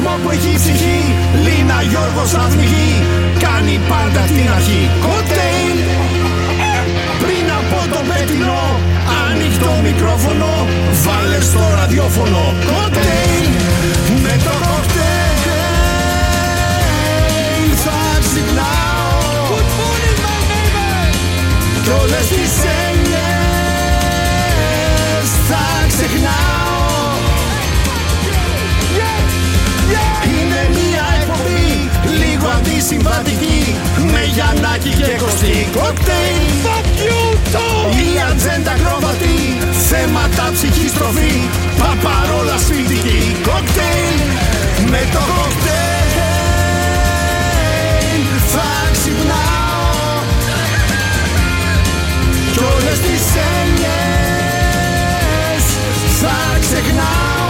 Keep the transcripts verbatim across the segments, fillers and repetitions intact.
ρυθμό που έχει ψυχή. Λίνα Γιώργος Αθμιγή, κάνει πάντα την αρχή. Κοκτέιλ. Πριν από το πέτεινο, ανοιχτό μικρόφωνο, βάλε στο ραδιόφωνο. Κοκτέιλ. Με το κοκτέιλ θα ξυπνάω. Good morning my neighbor. Κι όλες τις έννοιες θα ξεχνάω. Είναι μια εκπομπή λίγο αντισυμβατική, με Γιαννάκη και Κωστή. Κοκτέιλ. Fuck you too. Η ατζέντα κροβατή, θέματα ψυχής τροφή, παπαρόλα σπιτική. Κοκτέιλ. Με το κοκτέιλ θα ξυπνάω. Κι όλες τις έννοιες θα ξεχνάω.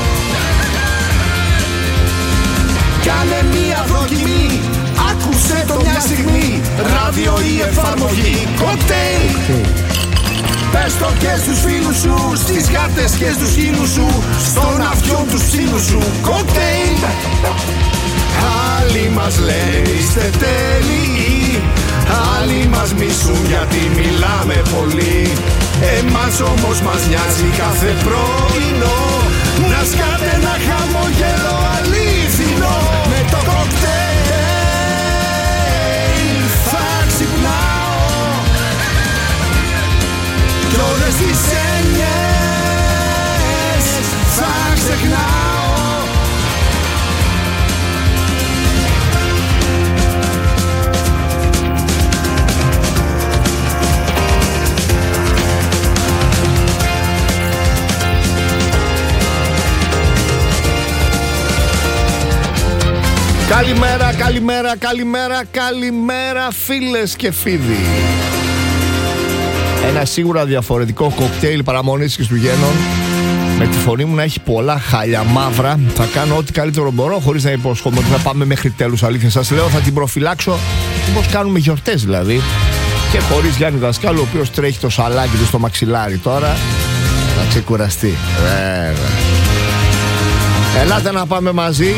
Κάνε μία δοκιμή, άκουσε το μια στιγμή, ράδιο ή εφαρμογή. Κοκτέιλ. Πες το και στους φίλους σου, στις γάτες και στους χείλους σου, στον αυτιόν τους ψήλους σου. Κοκτέιλ. Άλλοι μας λένε είστε τέλειοι, άλλοι μας μισούν γιατί μιλάμε πολύ. Εμάς όμως μας νοιάζει κάθε πρωινό να σκάτε ένα χαμόγελο αλήθινο. Με το κοκτέιλ θα ξυπνάω. Κι όλες τις έννοιες θα ξεχνάω. Καλημέρα, καλημέρα, καλημέρα, καλημέρα φίλες και φίλοι. Ένα σίγουρα διαφορετικό κοκτέιλ παραμονής Χριστουγέννων, με τη φωνή μου να έχει πολλά χάλια μαύρα. Θα κάνω ό,τι καλύτερο μπορώ, χωρίς να υποσχόμαι ότι θα πάμε μέχρι τέλους. Αλήθεια σας λέω, θα την προφυλάξω όπως κάνουμε γιορτές δηλαδή. Και χωρίς Γιάννη Δασκάλου, ο οποίος τρέχει το σαλάκι του στο μαξιλάρι τώρα, να ξεκουραστεί. Βέβαια. Ελάτε να πάμε μαζί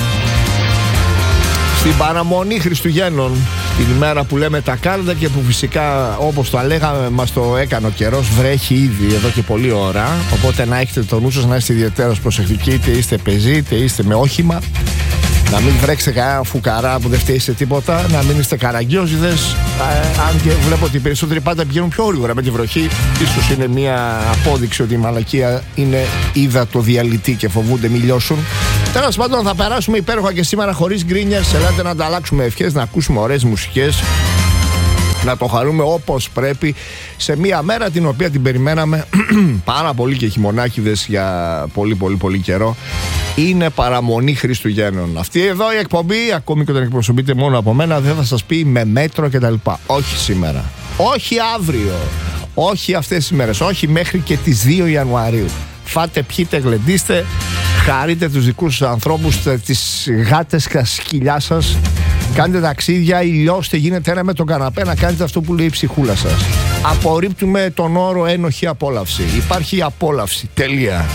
στην παραμονή Χριστουγέννων, την ημέρα που λέμε τα κάλαντα και που φυσικά όπως το λέγαμε μας το έκανε ο καιρός. Βρέχει ήδη εδώ και πολλή ώρα, οπότε να έχετε το νου σας, να είστε ιδιαίτερα προσεκτικοί, είτε είστε πεζοί είτε είστε με όχημα, να μην βρέξετε κανένα φουκαρά που δεν φταίει σε τίποτα, να μην είστε καραγκιόζιδες, αν και βλέπω ότι οι περισσότεροι πάντα πηγαίνουν πιο γρήγορα με τη βροχή. Ίσως είναι μια απόδειξη ότι η μαλακία είναι υδατοδιαλυτή και φοβούνται μη λιώσουν. Τέλος πάντων, θα περάσουμε υπέροχα και σήμερα χωρίς γκρίνιες. Ελάτε να ανταλλάξουμε ευχές, να ακούσουμε ωραίες μουσικές, να το χαρούμε όπως πρέπει σε μια μέρα την οποία την περιμέναμε πάρα πολύ και χειμωνάκηδες για πολύ πολύ πολύ καιρό. Είναι παραμονή Χριστουγέννων. Αυτή εδώ η εκπομπή, ακόμη και όταν εκπροσωπείτε μόνο από μένα, δεν θα σας πει με μέτρο κτλ. Όχι σήμερα, όχι αύριο, όχι αυτές τις μέρες, όχι μέχρι και τις δύο Ιανουαρίου. Φάτε, πιείτε, γλεντήστε, χαρείτε τους δικούς σας ανθρώπους, τις γάτες και τα σκυλιά σας. Κάντε ταξίδια, ηλιώστε, γίνετε ένα με τον καναπέ, να κάνετε αυτό που λέει η ψυχούλα σας. Απορρίπτουμε τον όρο ένοχη απόλαυση. Υπάρχει απόλαυση, τελεία.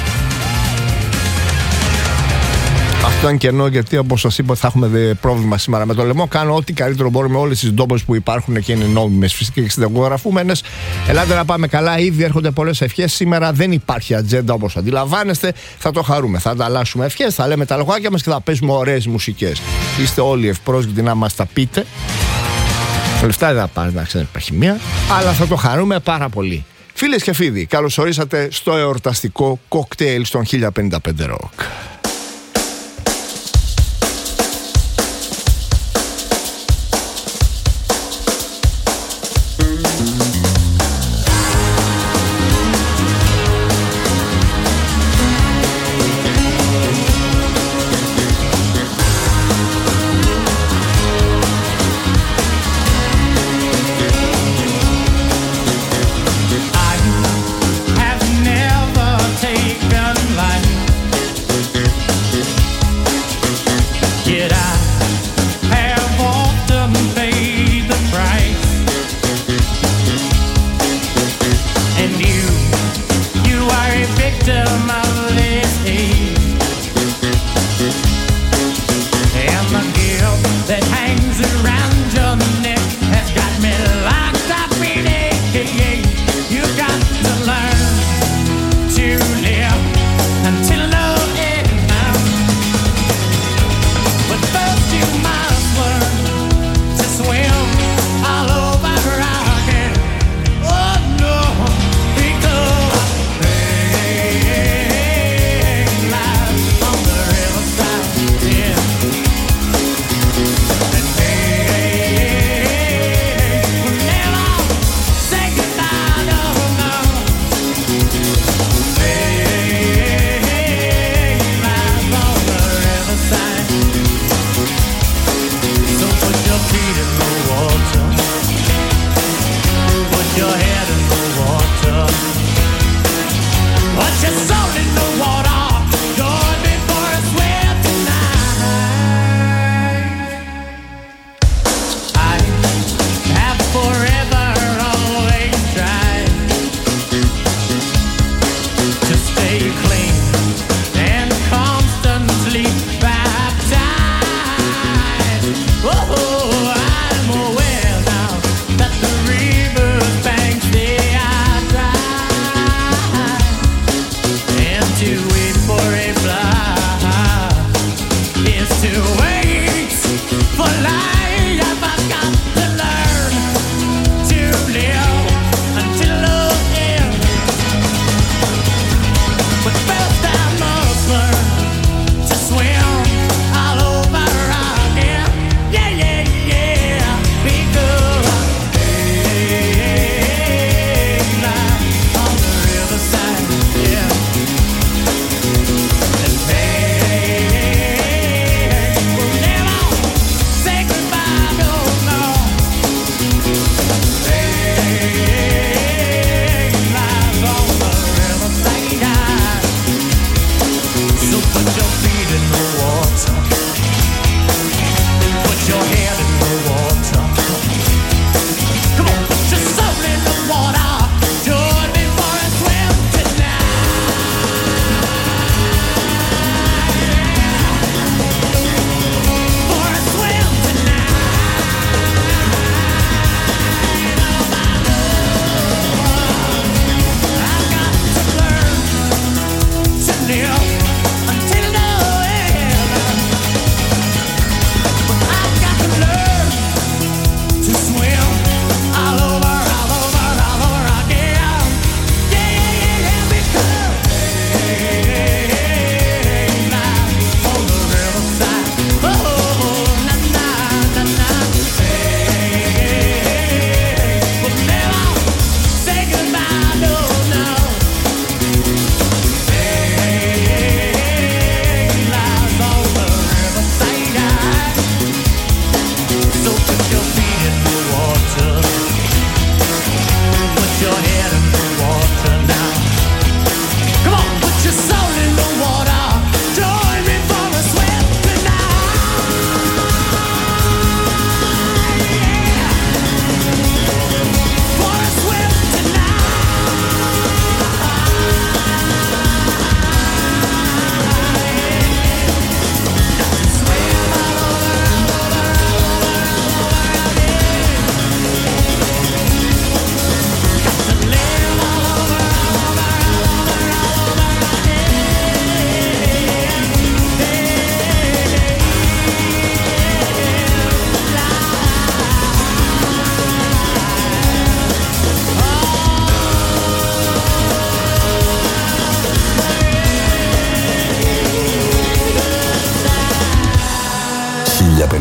Αυτό είναι κενό, γιατί όπως σας είπα θα έχουμε πρόβλημα σήμερα με το λαιμό. Κάνω ό,τι καλύτερο μπορώ με όλες τις ντόπες που υπάρχουν και είναι νόμιμες φυσικά και συνταγογραφούμενες. Ελάτε να πάμε καλά, ήδη έρχονται πολλές ευχές. Σήμερα δεν υπάρχει ατζέντα όπως αντιλαμβάνεστε. Θα το χαρούμε, θα ανταλλάσσουμε ευχές, θα λέμε τα λογάκια μας και θα παίζουμε ωραίες μουσικές. Είστε όλοι ευπρόσδεκτοι να μας τα πείτε. Λεφτά δεν θα πάρει, να ξέρετε, υπάρχει μία, αλλά θα το χαρούμε πάρα πολύ. Φίλες και φίλοι, καλώς ορίσατε στο εορταστικό κοκτέιλ στον χίλια πενήντα πέντε Rock.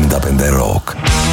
εβδομήντα πέντε Rock.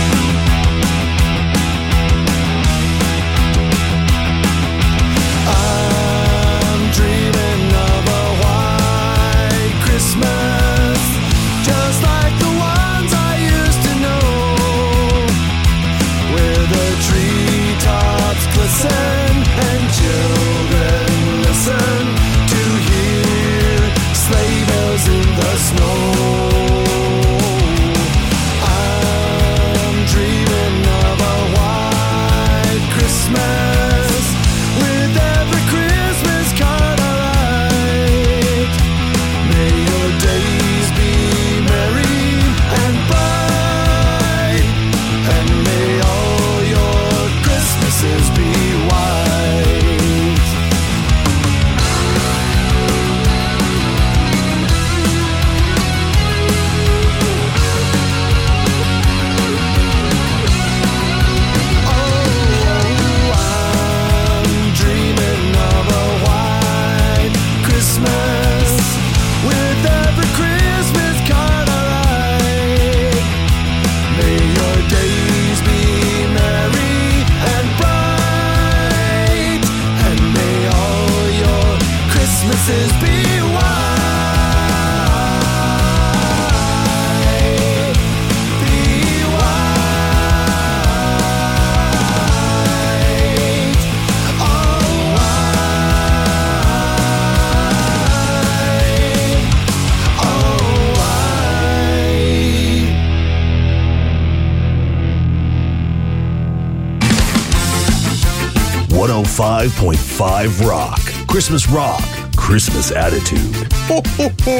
five point five Rock. Christmas Rock. Christmas Attitude. Ho, ho, ho.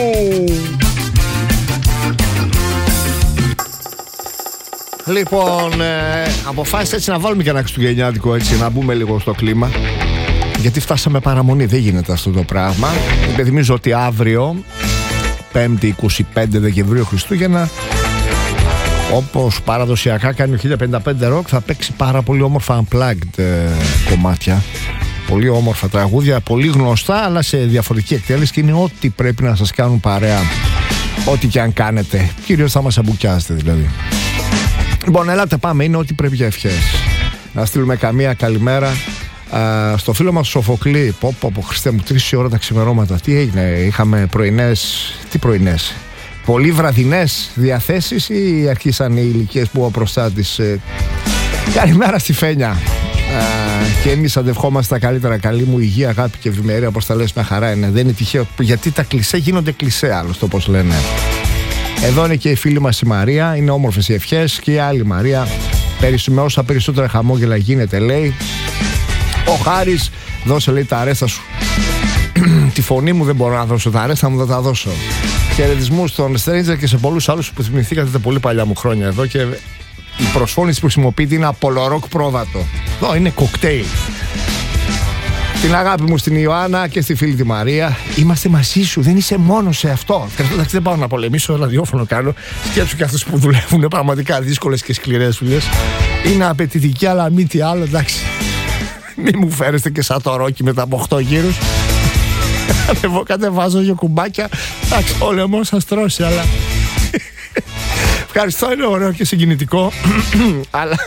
Λοιπόν, ε, αποφάσισα έτσι να βάλουμε και ένα χριστουγεννιάτικο, έτσι, να μπούμε λίγο στο κλίμα. Γιατί φτάσαμε παραμονή, δεν γίνεται αυτό το πράγμα. Υπενθυμίζω ότι αύριο, πέμπτη είκοσι πέντε Δεκεμβρίου Χριστούγεννα, όπως παραδοσιακά κάνει ο χίλια πενήντα πέντε Rock, θα παίξει πάρα πολύ όμορφα unplugged ε, κομμάτια. Πολύ όμορφα τραγούδια, πολύ γνωστά, αλλά σε διαφορετική εκτέλεση, και είναι ό,τι πρέπει να σας κάνουν παρέα, ό,τι και αν κάνετε. Κυρίως θα μας αμπουκιάσετε δηλαδή. Λοιπόν, ελάτε πάμε, είναι ό,τι πρέπει για ευχές. Να στείλουμε καμία καλημέρα α, στο φίλο μας Σοφοκλή. Πω πω πω, Χριστέ μου, τρεις η ώρα τα ξημερώματα. Τι έγινε, είχαμε πρωινές, τι πρωινές, πολύ βραδινές διαθέσεις ή αρχίσαν οι ηλικίες που μπροστά της? Ε, καλημέρα στη Φένια. Α, και εμείς αντευχόμαστε τα καλύτερα. Καλή μου υγεία, αγάπη και ευημερία, όπως τα λες, μια χαρά είναι. Δεν είναι τυχαίο, γιατί τα κλισέ γίνονται κλισέ, άλλωστε, όπως λένε. Εδώ είναι και η φίλη μας η Μαρία. Είναι όμορφες οι ευχές. Και η άλλη Μαρία. Με όσα περισσότερα χαμόγελα γίνεται, λέει. Ο Χάρης, δώσε, λέει, τα αρέστα σου. Τη φωνή μου δεν μπορώ να δώσω, τα αρέστα μου δεν τα δώσω. Χαιρετισμούς στον Stranger και σε πολλούς άλλους που θυμηθήκατε τα πολύ παλιά μου χρόνια εδώ. Και η προσφώνηση που χρησιμοποιείται είναι απολορόκ πρόβατο. Εδώ είναι κοκτέιλ. Την αγάπη μου στην Ιωάννα και στη φίλη τη Μαρία. Είμαστε μαζί σου, δεν είσαι μόνος σε αυτό. Εντάξει, δεν πάω να πολεμήσω, ραδιόφωνο κάνω. Σκέψου και αυτούς που δουλεύουν πραγματικά δύσκολες και σκληρές δουλειές. Είναι απαιτητική, αλλά μη τι άλλο, εντάξει. Μη μου φέρεστε και σαν το Ρόκι μετά από οκτώ γύρους. Κατεβάζω δύο κουμπάκια. Εντάξει, ο λαιμός σας τρώσει, αλλά. Ευχαριστώ, είναι ωραίο και συγκινητικό. Αλλά.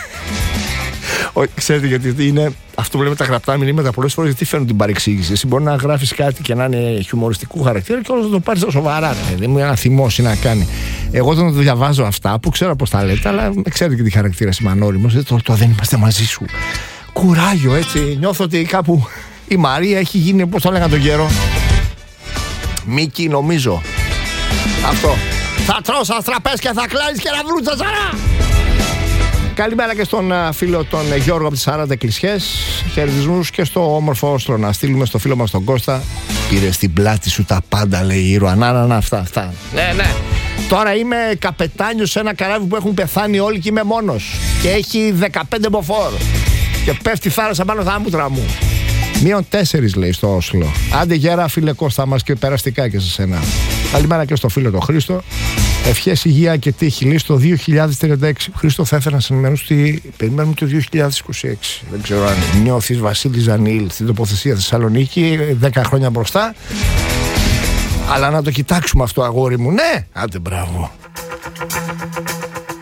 Ξέρετε γιατί είναι αυτό που λέμε τα γραπτά μηνύματα πολλές φορές, γιατί φέρνουν την παρεξήγηση. Εσύ μπορεί να γράφεις κάτι και να είναι χιουμοριστικού χαρακτήρα και όλος θα το πάρεις στα σοβαρά. Δεν μου είναι ένα θυμός ή να κάνει. Εγώ όταν το διαβάζω αυτά που ξέρω πώς τα λέτε, αλλά ξέρετε και τι χαρακτήρα είμαι ανώριμος. Το, το δεν είμαστε μαζί σου. Κουράγιο, έτσι. Νιώθω ότι κάπου η Μαρία έχει γίνει, πώς το λέγανε τον καιρό. Μίκη, νομίζω. Αυτό. Θα τρως αστραπές και θα κλάεις και να βρουν τα ζαρά. Καλημέρα και στον uh, φίλο τον uh, Γιώργο από τις σαράντα Κλισιές. Χαιρετισμούς και στο όμορφο Όστρο. Να στείλουμε στο φίλο μας τον Κώστα. Πήρε στην πλάτη σου τα πάντα, λέει η ήρωα. Να, να, να, αυτά, αυτά. Ναι, ναι. Τώρα είμαι καπετάνιος σε ένα καράβι που έχουν πεθάνει όλοι και είμαι μόνος. Και έχει δεκαπέντε μποφόρ. Και πέφτει θάλασσα πάνω τα άμμουτρα μου. Μείον τέσσερις, λέει, στο Όσλο. Άντε γέρα, φίλε Κώστα μας, και περαστικά και σε σένα. Καλημέρα και στο φίλο τον Χρήστο. Ευχές, υγεία και τύχη. Λέει στο δύο χιλιάδες τριάντα έξι. Χρήστο, θα ήθελα να σε ενημερώσω ότι περιμένουμε το δύο χιλιάδες είκοσι έξι. Δεν ξέρω αν νιώθεις Βασίλη Ζανίλ στην τοποθεσία Θεσσαλονίκη, δέκα χρόνια μπροστά. Αλλά να το κοιτάξουμε αυτό, αγόρι μου. Ναι, άντε, μπράβο.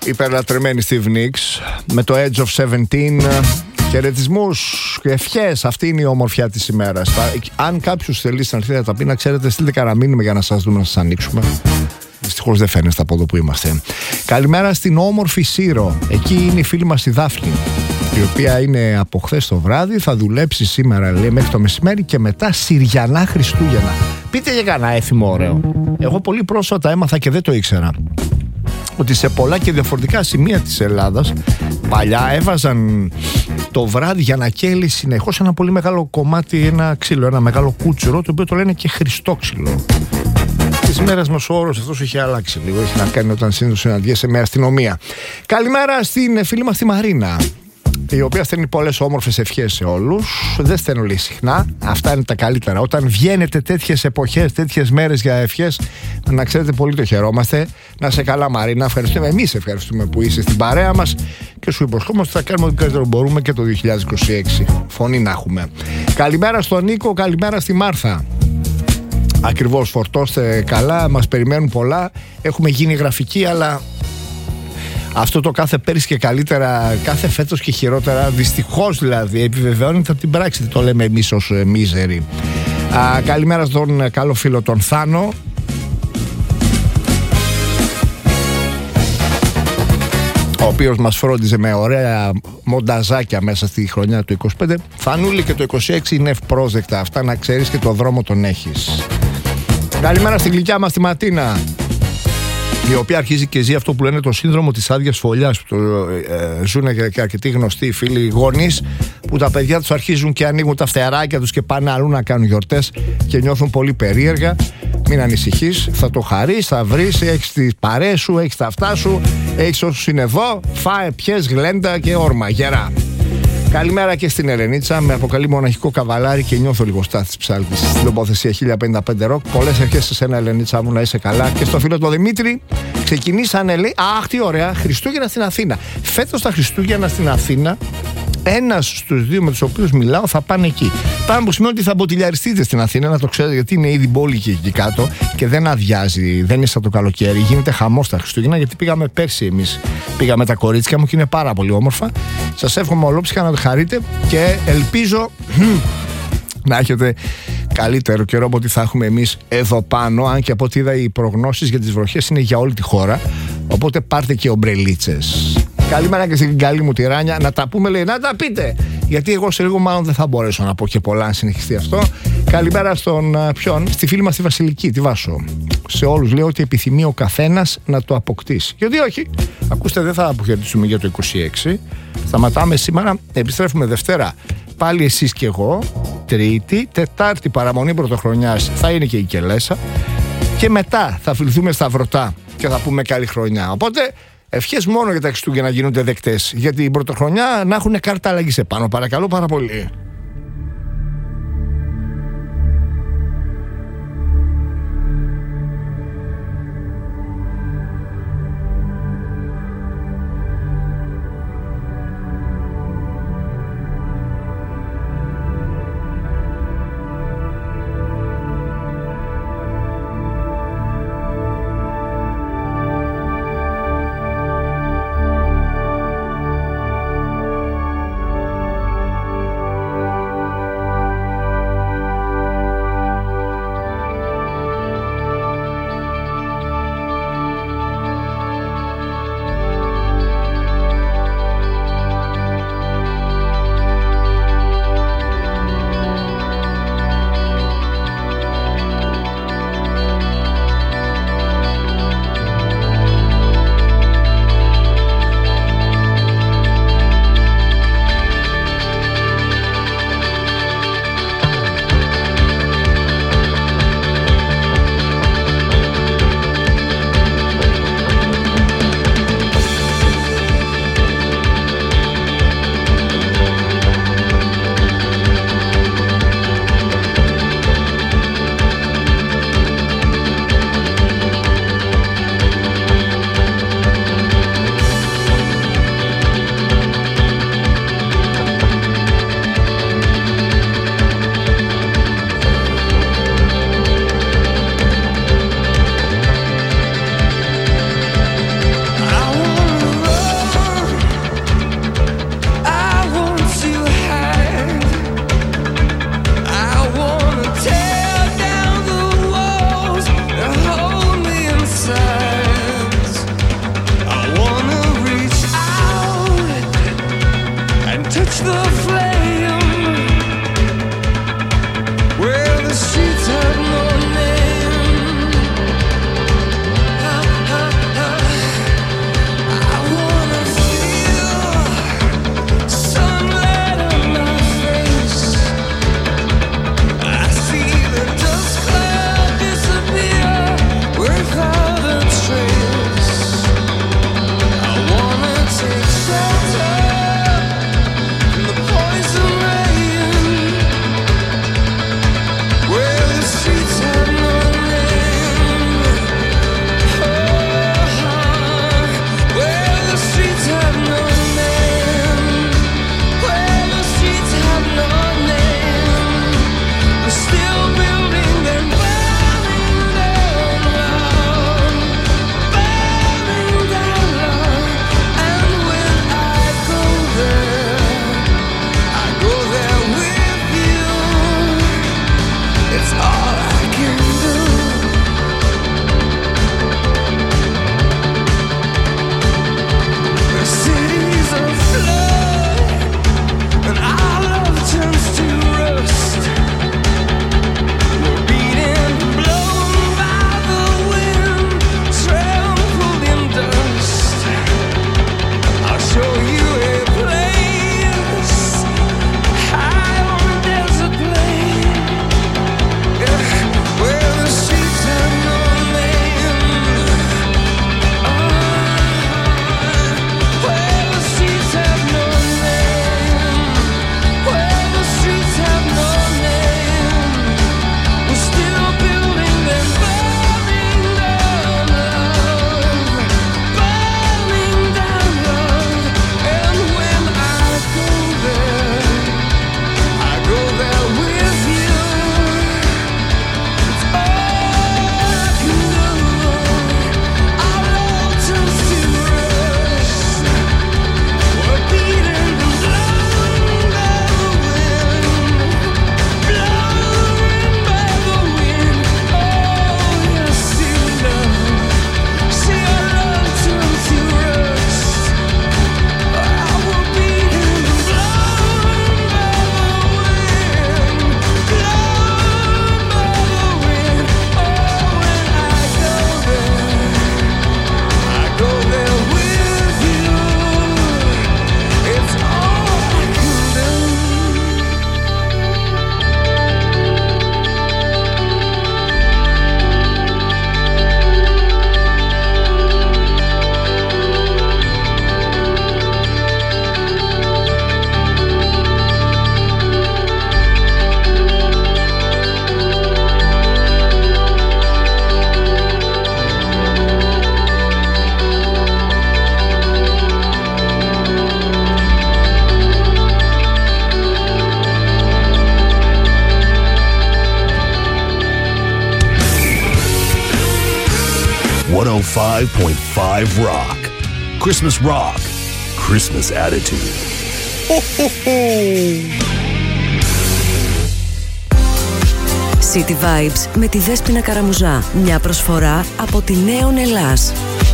Υπερλατρεμένη Steve Nicks με το Edge of seventeen. Χαιρετισμούς και ευχές. Αυτή είναι η ομορφιά της ημέρας. Αν κάποιος θέλει στην αρχή να τα πει, να ξέρετε, στείλτε κανένα μήνυμα για να σας δούμε, να σας ανοίξουμε. Δυστυχώς δεν φαίνεστε από εδώ που είμαστε. Καλημέρα στην όμορφη Σύρο. Εκεί είναι η φίλη μας η Δάφνη, η οποία είναι από χθες το βράδυ. Θα δουλέψει σήμερα, λέει, μέχρι το μεσημέρι και μετά Συριανά Χριστούγεννα. Πείτε για κανένα έθιμο ωραίο. Εγώ πολύ πρόσφατα έμαθα και δεν το ήξερα, ότι σε πολλά και διαφορετικά σημεία της Ελλάδας παλιά έβαζαν το βράδυ για να καίει συνεχώς ένα πολύ μεγάλο κομμάτι, ένα ξύλο, ένα μεγάλο κούτσουρο, το οποίο το λένε και Χριστόξυλο. Τις μέρες μας ο όρος αυτός έχει αλλάξει λίγο. Έχει να κάνει όταν συνήθως συναντιέσαι με αστυνομία. Καλημέρα στην φίλη μας τη Μαρίνα, η οποία στέλνει πολλές όμορφες ευχές σε όλους. Δεν στέλνω λέει συχνά. Αυτά είναι τα καλύτερα. Όταν βγαίνετε τέτοιες εποχές, τέτοιες μέρες για ευχές, να ξέρετε, πολύ το χαιρόμαστε. Να σε καλά, Μαρίνα. Ευχαριστούμε. Εμείς ευχαριστούμε που είσαι στην παρέα μας και σου υποσχόμαστε ότι θα κάνουμε ό,τι καλύτερο μπορούμε και το δύο χιλιάδες είκοσι έξι. Φωνή να έχουμε. Καλημέρα στον Νίκο, καλημέρα στη Μάρθα. Ακριβώς, φορτώστε καλά. Μας περιμένουν πολλά. Έχουμε γίνει γραφικοί, αλλά αυτό το κάθε πέρυσι και καλύτερα, κάθε φέτος και χειρότερα, δυστυχώς δηλαδή, επιβεβαιώνεται από την πράξη. Το λέμε εμείς ως ε, μίζεροι. Α, καλημέρα στον καλό φίλο τον Θάνο. Ο οποίος μας φρόντιζε με ωραία μονταζάκια μέσα στη χρονιά του είκοσι πέντε. Θανούλη, και το είκοσι έξι είναι ευπρόσδεκτα αυτά, να ξέρεις, και το δρόμο τον έχεις. Καλημέρα στην γλυκιά μας τη Ματίνα, η οποία αρχίζει και ζει αυτό που λένε το σύνδρομο της άδειας φωλιάς, που το ε, ζουν και αρκετοί γνωστοί φίλοι γονείς, που τα παιδιά τους αρχίζουν και ανοίγουν τα φτεράκια τους και πάνε αλλού να κάνουν γιορτές και νιώθουν πολύ περίεργα. Μην ανησυχείς, θα το χαρείς, θα βρεις, έχεις τις παρέες σου, έχεις τα αυτά σου, έχεις όσους είναι εδώ, φάε, πιες, γλέντα και όρμα, γερά. Καλημέρα και στην Ελενίτσα, με αποκαλεί μοναχικό καβαλάρι και νιώθω λίγο Στάθης Ψάλτης. Στην τοποθεσία χίλια πενήντα πέντε Rock. Πολλές ευχές σε σένα, Ελενίτσα μου, να είσαι καλά. Και στο φίλο του Δημήτρη, ξεκινήσανε, λέει, αχ, τι ωραία, Χριστούγεννα στην Αθήνα. Φέτος τα Χριστούγεννα στην Αθήνα, ένας στους δύο με τους οποίους μιλάω θα πάνε εκεί. Πάμε που σημαίνει ότι θα μποτιλιαριστείτε στην Αθήνα, να το ξέρετε, γιατί είναι ήδη πόλη και εκεί κάτω και δεν αδειάζει, δεν είναι σαν το καλοκαίρι. Γίνεται χαμός τα Χριστούγεννα, γιατί πήγαμε πέρσι εμείς. Πήγαμε τα κορίτσια μου και είναι πάρα πολύ όμορφα. Σας εύχομαι ολόψυχα να το χαρείτε και ελπίζω να έχετε καλύτερο καιρό από ό,τι θα έχουμε εμείς εδώ πάνω. Αν και από ό,τι είδα, οι προγνώσεις για τις βροχές είναι για όλη τη χώρα. Οπότε πάρτε και ομπρελίτσες. Καλημέρα και στην καλή μου τη Ράνια. Να τα πούμε, λέει, να τα πείτε. Γιατί εγώ σε λίγο μάλλον δεν θα μπορέσω να πω και πολλά αν συνεχιστεί αυτό. Καλημέρα στον ποιον, στη φίλη μας τη Βασιλική, τη Βάσο. Σε όλους λέω ότι επιθυμεί ο καθένας να το αποκτήσει. Γιατί όχι. Ακούστε, δεν θα αποχαιρετήσουμε για το είκοσι έξι. Σταματάμε σήμερα. Επιστρέφουμε Δευτέρα. Πάλι εσείς και εγώ. Τρίτη, Τετάρτη παραμονή πρωτοχρονιάς θα είναι και η Κελέσα. Και μετά θα φιληθούμε στα Βρωτά και θα πούμε καλή χρονιά. Οπότε ευχές μόνο για τα Χριστούγεννα γίνονται δεκτές. Γιατί η πρωτοχρονιά να έχουν κάρτα αλλαγής επάνω. Παρακαλώ πάρα πολύ. εκατόν πέντε κόμμα πέντε Rock. Christmas Rock. Christmas Attitude. Ho, ho, ho. City Vibes με τη Δέσποινα Καραμουζά. Μια προσφορά από τη Νέον Ελλάς.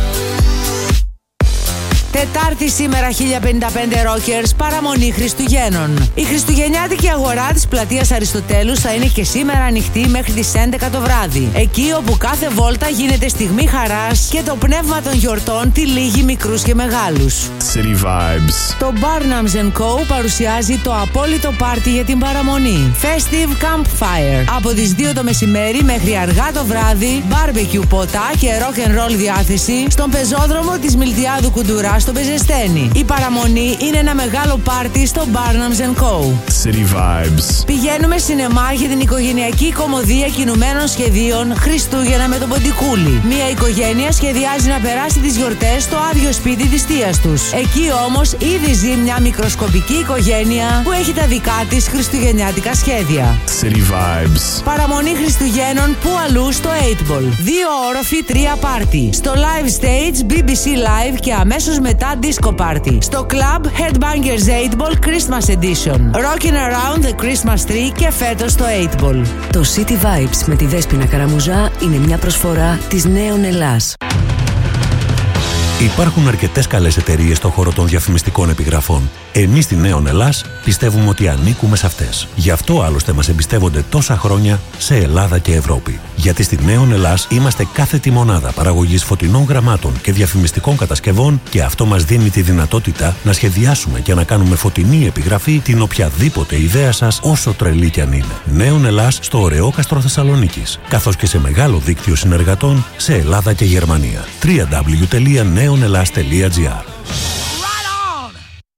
Τετάρτη σήμερα χίλια πενήντα πέντε Rockers, παραμονή Χριστουγέννων. Η χριστουγεννιάτικη αγορά της πλατείας Αριστοτέλους θα είναι και σήμερα ανοιχτή μέχρι τις έντεκα το βράδυ. Εκεί όπου κάθε βόλτα γίνεται στιγμή χαράς και το πνεύμα των γιορτών τυλίγει μικρούς και μεγάλους. City Vibes. Το Barnums and Co παρουσιάζει το απόλυτο πάρτι για την παραμονή. Festive Campfire. Από τις δύο το μεσημέρι μέχρι αργά το βράδυ, barbecue ποτά και rock and roll διάθεση στον πεζόδρομο της Μιλτιάδου Κουντουρά στο Πεζεστένη. Η παραμονή είναι ένα μεγάλο πάρτι στο Barnums and Co. City Vibes. Πηγαίνουμε σινεμά για την οικογενειακή κωμωδία κινουμένων σχεδίων Χριστούγεννα με τον Ποντικούλη. Μια οικογένεια σχεδιάζει να περάσει τις γιορτές στο άδειο σπίτι της θείας τους. Εκεί όμως ήδη ζει μια μικροσκοπική οικογένεια που έχει τα δικά της χριστουγεννιάτικα σχέδια. City Vibes. Παραμονή Χριστουγέννων που αλλού στο οκτώ Ball. Δύο όροφοι, τρία πάρτι. Στο live stage μπι μπι σι Live και αμέσως μετά disco party. Στο club Headbangers οκτώ Ball Christmas Edition. Rocking around the Christmas tree και φέτος στο οκτώ Ball. Το City Vibes με τη Δέσποινα Καραμουζά είναι μια προσφορά της Νέον Ελλάς. Υπάρχουν αρκετές καλές εταιρείες στον χώρο των διαφημιστικών επιγραφών. Εμείς στη Νέον Ελλάς πιστεύουμε ότι ανήκουμε σε αυτές. Γι' αυτό άλλωστε μας εμπιστεύονται τόσα χρόνια σε Ελλάδα και Ευρώπη. Γιατί στη Νέον Ελλάς είμαστε κάθετη μονάδα παραγωγής φωτεινών γραμμάτων και διαφημιστικών κατασκευών και αυτό μας δίνει τη δυνατότητα να σχεδιάσουμε και να κάνουμε φωτεινή επιγραφή την οποιαδήποτε ιδέα σας, όσο τρελή κι αν είναι. Νέον Ελλάς στο ωραίο κάστρο Θεσσαλονίκης, καθώς και σε μεγάλο δίκτυο συνεργατών σε Ελλάδα και Γερμανία. double-u double-u double-u τελεία νέον ελλάς τελεία τζι άρ.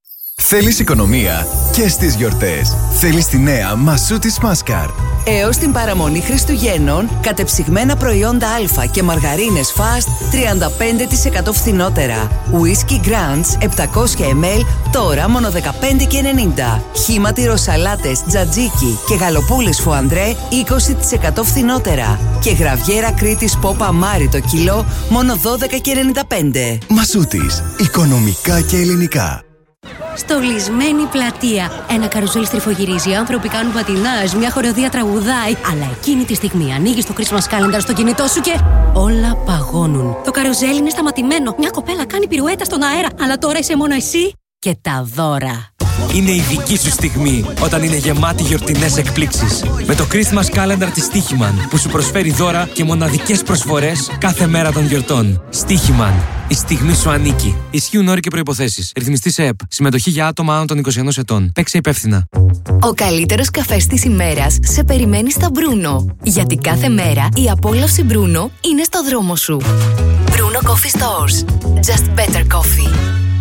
Θέλεις οικονομία και στις γιορτές. Θέλεις τη νέα Μασούτης Maskart. Έως την παραμονή Χριστουγέννων, κατεψυγμένα προϊόντα Α και μαργαρίνες Fast τριάντα πέντε τοις εκατό φθηνότερα. Whisky Grants επτακόσια μιλιλίτρα τώρα μόνο δεκαπέντε και ενενήντα. Χύμα τυροσαλάτες Τζατζίκι και γαλοπούλες Φουαντρέ είκοσι τοις εκατό φθηνότερα. Και γραβιέρα Κρήτης Πόπα Μάρι το κιλό μόνο δώδεκα και ενενήντα πέντε. Μασούτης. Οικονομικά και ελληνικά. Στολισμένη πλατεία. Ένα καρουζέλ στριφογυρίζει, άνθρωποι κάνουν πατινάζ, μια χορεοδία τραγουδάει. Αλλά εκείνη τη στιγμή ανοίγεις το Christmas calendar στο κινητό σου και όλα παγώνουν. Το καρουζέλ είναι σταματημένο. Μια κοπέλα κάνει πυρουέτα στον αέρα. Αλλά τώρα είσαι μόνο εσύ και τα δώρα. Είναι η δική σου στιγμή όταν είναι γεμάτη γιορτινές εκπλήξεις. Με το Christmas Calendar της Stichiman που σου προσφέρει δώρα και μοναδικές προσφορές κάθε μέρα των γιορτών. Stichiman. Η στιγμή σου ανήκει. Ισχύουν όροι και προϋποθέσεις. Ρυθμιστής ΕΕΠ. Συμμετοχή για άτομα άνω των είκοσι ενός ετών. Παίξε υπεύθυνα. Ο καλύτερος καφές της ημέρας σε περιμένει στα Bruno. Γιατί κάθε μέρα η απόλαυση Bruno είναι στο δρόμο σου. Bruno Coffee Stores. Just better coffee.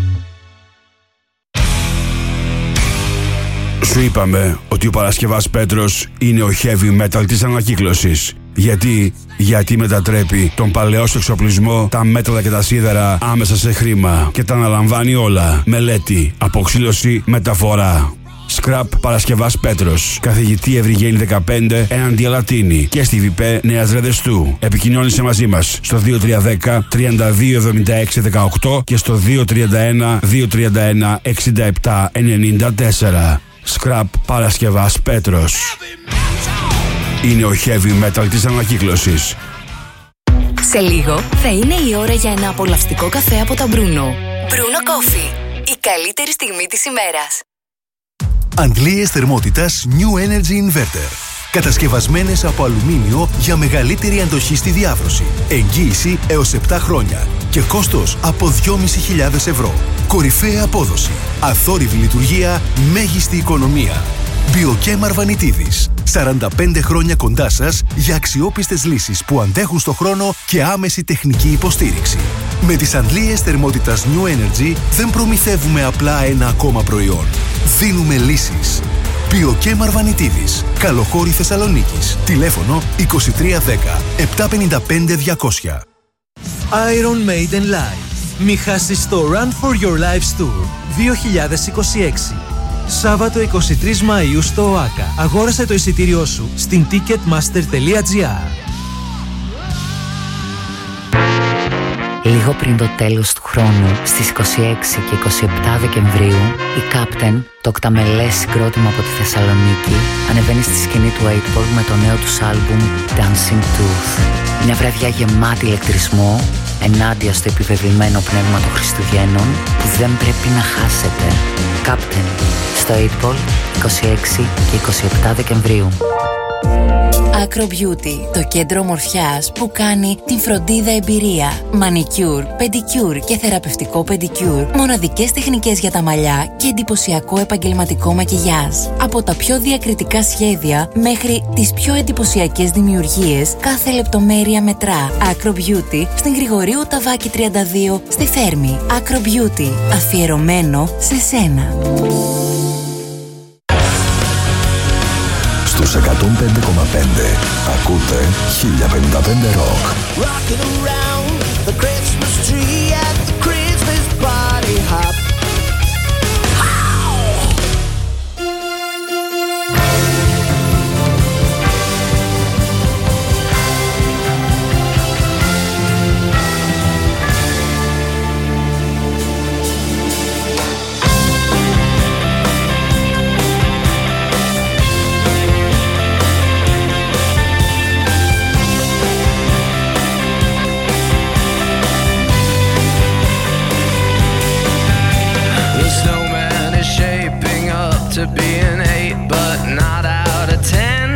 Σου είπαμε ότι ο Παρασκευάς Πέτρος είναι ο heavy metal της ανακύκλωσης. Γιατί, γιατί μετατρέπει τον παλαιό σου εξοπλισμό, τα μέταλλα και τα σίδερα άμεσα σε χρήμα και τα αναλαμβάνει όλα. Μελέτη, αποξήλωση, μεταφορά. Scrap Παρασκευάς Πέτρος. Καθηγητή Ευρυγένη δεκαπέντε έναντι Αλατίνη και στη ΒΙΠΕ Νέας Ρεδεστού. Επικοινώνησε μαζί μας στο δύο τρία ένα μηδέν τρία δύο εβδομήντα έξι δεκαοκτώ και στο δύο τρία ένα δύο τρία ένα εξήντα επτά ενενήντα τέσσερα. Scrap Παρασκευάς Πέτρος. Είναι ο heavy metal της ανακύκλωσης. Σε λίγο θα είναι η ώρα για ένα απολαυστικό καφέ από τα Bruno. Bruno Coffee. Η καλύτερη στιγμή της ημέρας. Αντλίες θερμότητας New Energy Inverter. Κατασκευασμένες από αλουμίνιο για μεγαλύτερη αντοχή στη διάβρωση. Εγγύηση έως επτά χρόνια. Και κόστος από δυόμισι χιλιάδες ευρώ. Κορυφαία απόδοση. Αθόρυβη λειτουργία. Μέγιστη οικονομία. Biochem Αρβανιτίδης. σαράντα πέντε χρόνια κοντά σας για αξιόπιστες λύσεις που αντέχουν στο χρόνο και άμεση τεχνική υποστήριξη. Με τις αντλίες θερμότητας New Energy δεν προμηθεύουμε απλά ένα ακόμα προϊόν. Δίνουμε λύσεις. Biochem Αρβανιτίδης. Καλοχώρη Θεσσαλονίκης. Τηλέφωνο είκοσι τρία δέκα επτακόσια πενήντα πέντε διακόσια. Iron Maiden Live. Μη χάσεις το Run for Your Lives Tour δύο χιλιάδες είκοσι έξι. Σάββατο είκοσι τρεις Μαΐου στο ΟΑΚΑ. Αγόρασε το εισιτήριό σου στην ticketmaster τελεία gr. Λίγο πριν το τέλος του χρόνου, στις είκοσι έξι και είκοσι επτά Δεκεμβρίου, η Captain, το οκταμελές συγκρότημα από τη Θεσσαλονίκη, ανεβαίνει στη σκηνή του έιτ πολ με το νέο τους άλμπουμ Dancing Tooth. Μια βραδιά γεμάτη ηλεκτρισμό, ενάντια στο επιβεβλημένο πνεύμα των Χριστουγέννων, που δεν πρέπει να χάσετε. Captain, στο έιτ πολ, είκοσι έξι και είκοσι επτά Δεκεμβρίου. Acro Beauty, το κέντρο ομορφιάς που κάνει την φροντίδα εμπειρία. Μανικιούρ, πεντικιούρ και θεραπευτικό πεντικιούρ. Μοναδικές τεχνικές για τα μαλλιά και εντυπωσιακό επαγγελματικό μακιγιάζ. Από τα πιο διακριτικά σχέδια μέχρι τις πιο εντυπωσιακές δημιουργίες, κάθε λεπτομέρεια μετρά. Acro Beauty στην Γρηγορίου Ταβάκη τριάντα δύο στη Θέρμη. Acro Beauty, αφιερωμένο σε σένα. Στους εκατόν πέντε κόμμα πέντε ακούτε χίλια πενήντα πέντε Rock. Rocking around the Christmas tree at the Christmas party hop. To be an eight, but not out of ten.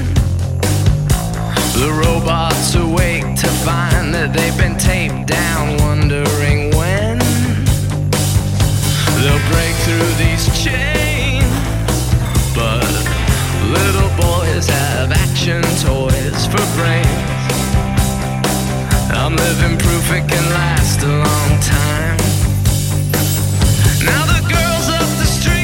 The robots awake to find that they've been taped down, wondering when they'll break through these chains. But little boys have action toys for brains. I'm living proof it can last a long time. Now the girls up the street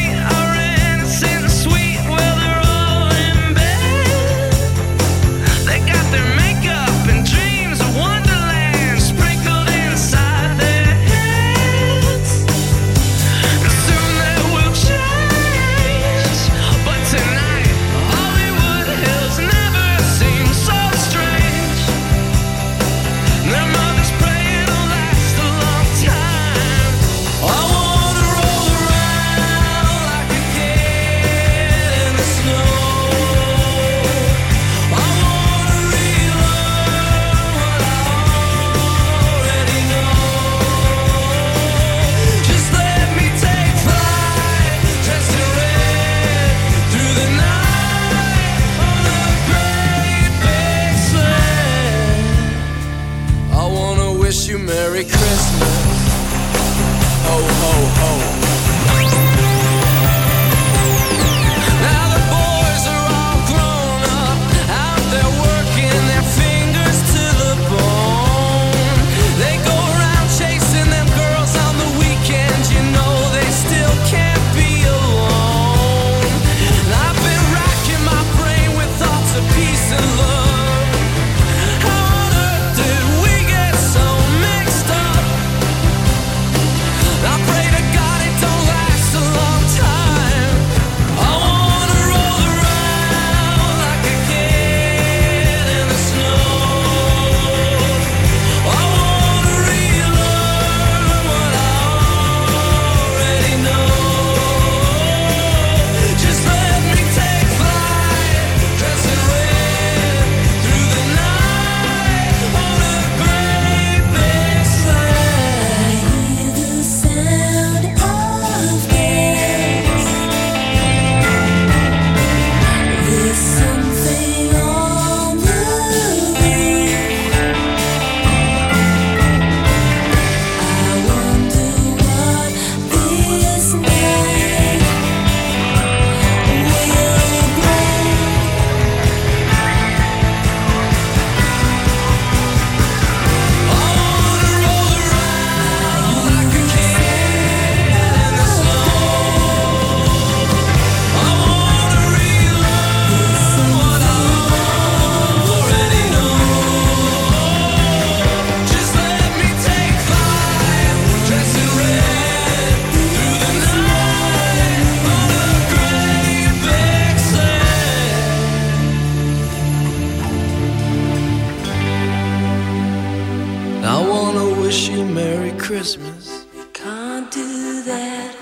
that.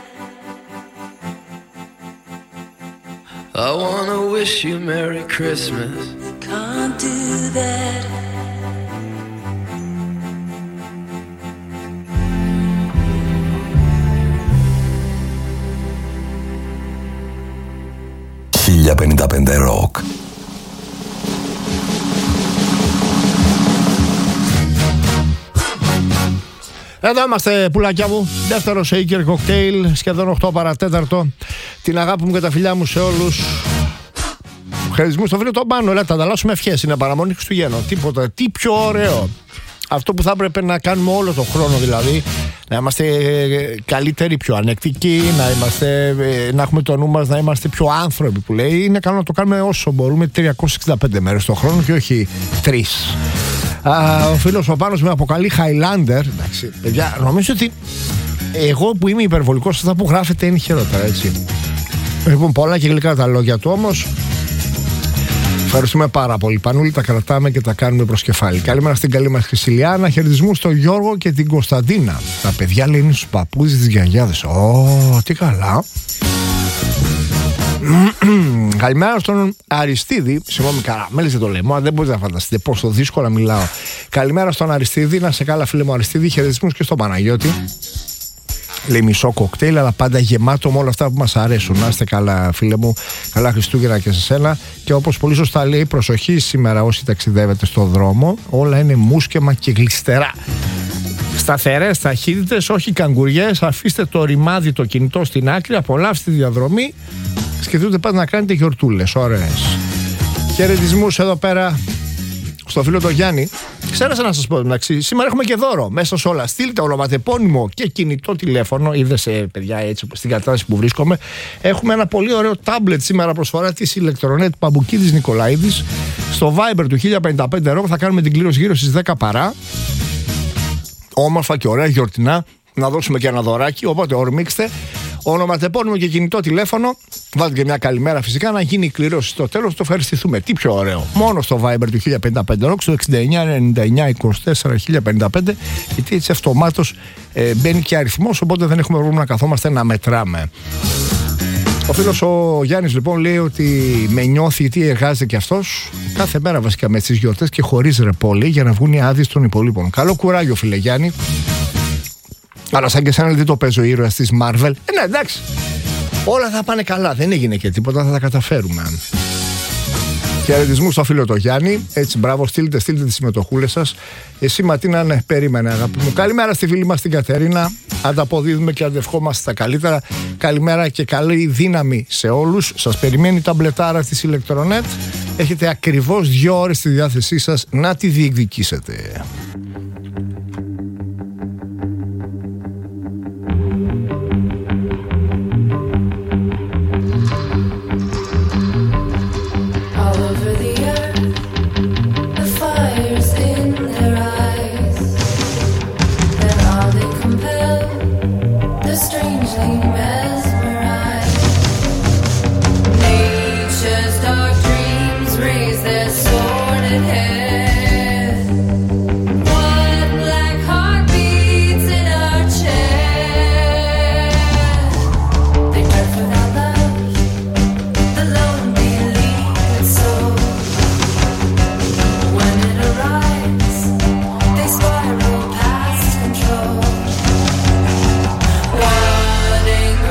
I wanna wish you Merry Christmas. Can't do that. χίλια πενήντα πέντε Rock. Εδώ είμαστε, πουλάκια μου. Δεύτερο Shaker Cocktail, σχεδόν οκτώ παρατέταρτο. Την αγάπη μου και τα φιλιά μου σε όλους. Χαιρετισμού στο φίλο τον Πάνο. Λέτε, ανταλλάσσουμε ευχές. Είναι παραμονή Χριστουγέννων. Τίποτα. Τι πιο ωραίο. Αυτό που θα έπρεπε να κάνουμε όλο τον χρόνο, δηλαδή. Να είμαστε καλύτεροι, πιο ανεκτικοί, να, είμαστε, να έχουμε το νου μας, να είμαστε πιο άνθρωποι που λέει. Είναι καλό να το κάνουμε όσο μπορούμε, τριακόσιες εξήντα πέντε μέρες το χρόνο και όχι τρεις. Α, ο φίλος ο Πάνος με αποκαλεί Highlander. Εντάξει, παιδιά, νομίζω ότι εγώ που είμαι υπερβολικός, αυτά που γράφετε είναι χειρότερα, έτσι. Λοιπόν, πολλά και γλυκά τα λόγια του όμως. Ευχαριστούμε πάρα πολύ. Πανούλη, τα κρατάμε και τα κάνουμε προς κεφάλι. Καλημέρα στην καλή μας Χρυσιλιάνα. Χαιρετισμού στον Γιώργο και την Κωνσταντίνα. Τα παιδιά λένε στους παππούδες της γιαγιάδες. Ω, τι καλά. Καλημέρα στον Αριστίδη. Συγγνώμη, καραμέλης δεν το λέμε. Δεν μπορείτε να φανταστείτε πόσο δύσκολα μιλάω. Καλημέρα στον Αριστίδη. Να σε καλά, φίλε μου Αριστίδη. Χαιρετισμούς και στον Παναγιώτη. Λέει μισό κοκτέιλ, αλλά πάντα γεμάτο με όλα αυτά που μας αρέσουν. Να είστε καλά, φίλε μου. Καλά Χριστούγεννα και σε σένα. Και όπως πολύ σωστά λέει, προσοχή σήμερα όσοι ταξιδεύετε στον δρόμο. Όλα είναι μουσκεμα και γλιστερά. Σταθερές ταχύτητες, όχι καγκουριές. Αφήστε το ρημάδι το κινητό στην άκρη. Απολαύστε τη διαδρομή. Σκεφτείτε πάντα να κάνετε γιορτούλες. Ωραίες. Χαιρετισμούς εδώ πέρα στο φίλο το Γιάννη. Ξέρασα να σας πω, εντάξει, σήμερα έχουμε και δώρο. Μέσα σε όλα, στείλτε ονοματεπώνυμο και κινητό τηλέφωνο. Είδες, παιδιά, έτσι στην κατάσταση που βρίσκομαι. Έχουμε ένα πολύ ωραίο τάμπλετ σήμερα προσφορά της Ηλεκτρονέτ Παμπουκίδης Νικολαίδης. Στο Viber του χίλια πενήντα πέντε Rock θα κάνουμε την κλήρωση γύρω στις δέκα παρά. Όμορφα και ωραία γιορτινά. Να δώσουμε και ένα δωράκι. Οπότε ορμήξτε. Ονοματεπώνυμο και κινητό τηλέφωνο. Βάλτε και μια καλημέρα φυσικά να γίνει η κλήρωση στο τέλος. Το ευχαριστηθούμε. Τι πιο ωραίο. Μόνο στο Viber του χίλια πενήντα πέντε Rock, στο εξήντα εννιά ενενήντα εννιά είκοσι τέσσερα χίλια πενήντα πέντε. Γιατί έτσι αυτομάτως ε, μπαίνει και αριθμός. Οπότε δεν έχουμε πρόβλημα να καθόμαστε να μετράμε. Ο φίλος ο Γιάννης λοιπόν λέει ότι με νιώθει γιατί εργάζεται και αυτός κάθε μέρα βασικά με τις γιορτές και χωρίς ρεπόλη για να βγουν οι άδειες των υπολείπων. Καλό κουράγιο, φίλε Γιάννη. Αλλά σαν και εσένα δεν το παίζω ήρωας της Marvel. Ε, ναι, εντάξει. Όλα θα πάνε καλά. Δεν έγινε και τίποτα, θα τα καταφέρουμε. Χαιρετισμού στο φίλο το Γιάννη. Έτσι, μπράβο, στείλτε, στείλτε τις συμμετοχούλες σας. Εσύ, Ματίνα, ναι, περίμενε, αγάπη μου. Καλημέρα στη φίλη μας την Κατερίνα. Ανταποδίδουμε και αντευχόμαστε τα καλύτερα. Καλημέρα και καλή δύναμη σε όλους. Σας περιμένει η ταμπλετάρα της Ηλεκτρονέτ. Έχετε ακριβώς δύο ώρες στη διάθεσή σας να τη διεκδικήσετε. Wilding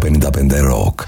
πενήντα πέντε Rock.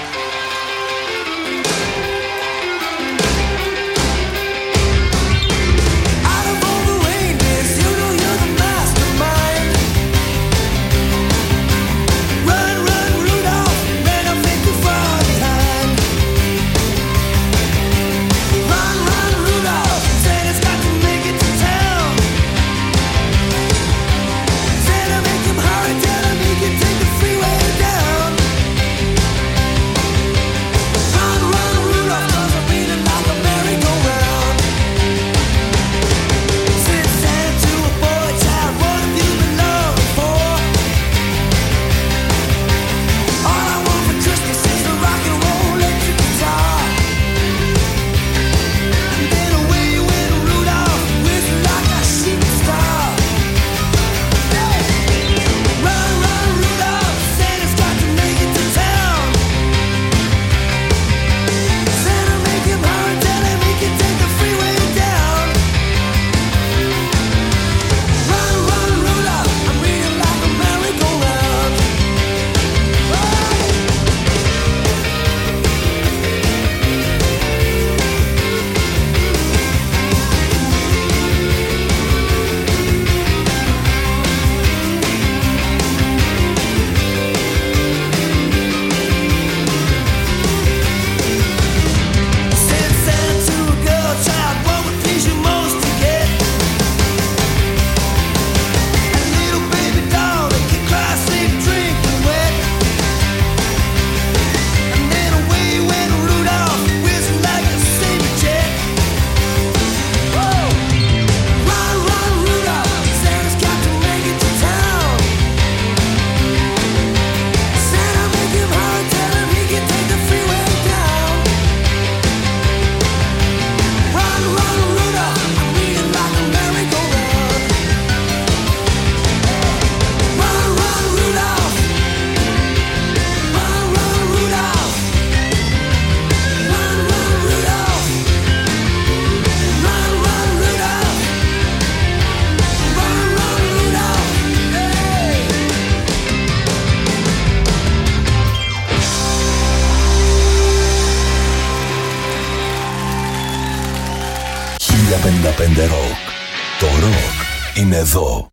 πενήντα πέντε Rock. Το rock είναι εδώ.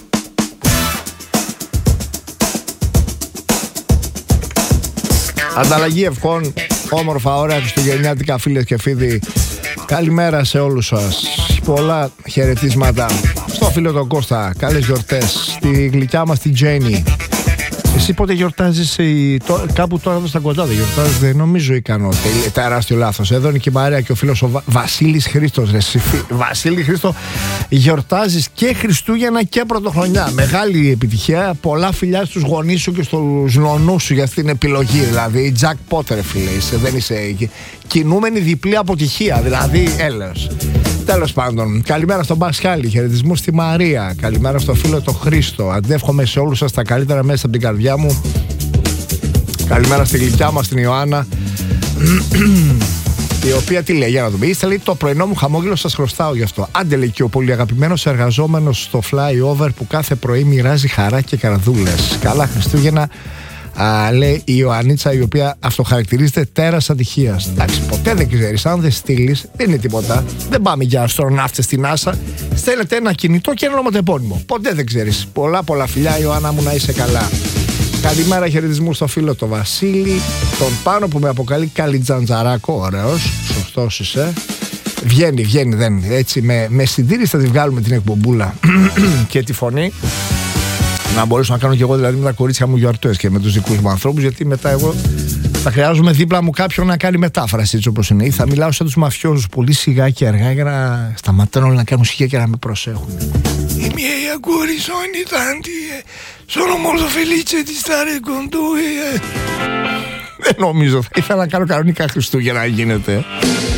Ανταλλαγή ευχών, όμορφα, ωραία χριστουγεννιάτικα, φίλες και φίλοι. Καλημέρα σε όλους σας. Πολλά χαιρετίσματα στο φίλο τον Κώστα. Καλές γιορτές. Στη γλυκιά μας την Τζέννη. Εσύ πότε γιορτάζεις? Το, κάπου τώρα εδώ στα κοντά δεν γιορτάζεις? Δεν νομίζω ικανό. Τεράστιο λάθος. Εδώ είναι και η Μαρία και ο φίλος ο Βα... Βασίλης Χρήστος. Ρε, Βασίλη Χρήστο, γιορτάζεις και Χριστούγεννα και Πρωτοχρονιά. Μεγάλη επιτυχία. Πολλά φιλιά στους γονείς σου και στους νονούς σου για αυτή την επιλογή. Δηλαδή, jackpot, ρε φίλε. Είσαι, δεν είσαι κινούμενη διπλή αποτυχία. Δηλαδή, έλεος. Τέλος πάντων, καλημέρα στον Πασχάλη, χαιρετισμού στη Μαρία, καλημέρα στο φίλο το Χρήστο. Αντεύχομαι σε όλους σας τα καλύτερα μέσα από την καρδιά μου. Καλημέρα στη γλυκιά μας την Ιωάννα, η οποία τι λέει, για να δούμε. Είστε, λέει, το πρωινό μου χαμόγελο, σας χρωστάω γι' αυτό. Άντε, λέει, και ο πολύ αγαπημένος εργαζόμενος στο flyover που κάθε πρωί μοιράζει χαρά και καρδούλες. Καλά Χριστούγεννα. Α, λέει η Ιωαννίτσα, η οποία αυτοχαρακτηρίζεται τέρας ατυχίας. Εντάξει, ποτέ δεν ξέρεις, αν δεν στείλεις, δεν είναι τίποτα. Δεν πάμε για αστροναύτες στην NASA. Στέλνετε ένα κινητό και ένα ονοματεπώνυμο. Ποτέ δεν ξέρεις. Πολλά πολλά φιλιά, Ιωάννα μου, να είσαι καλά. Καλημέρα, χαιρετισμού στο φίλο το Βασίλη, τον Πάνο που με αποκαλεί Καλιτζαντζαράκο. Ωραίος, σωστός είσαι. Βγαίνει, βγαίνει, δεν. Έτσι, με, με συντήρηση θα τη βγάλουμε την εκπομπούλα και τη φωνή. Να μπορέσω να κάνω και εγώ δηλαδή με τα κορίτσια μου γιορτές και με τους δικούς μου ανθρώπους, γιατί μετά εγώ θα χρειάζομαι δίπλα μου κάποιον να κάνει μετάφραση έτσι όπως είναι. Ή θα μιλάω σαν τους μαφιόζους πολύ σιγά και αργά για να σταματάνε όλοι να κάνουν σιγά και να με προσέχουν. I miei auguri sono tanti, sono molto felice di stare con tu. Δεν νομίζω, θα ήθελα να κάνω κανονικά Χριστούγεννα να γίνεται.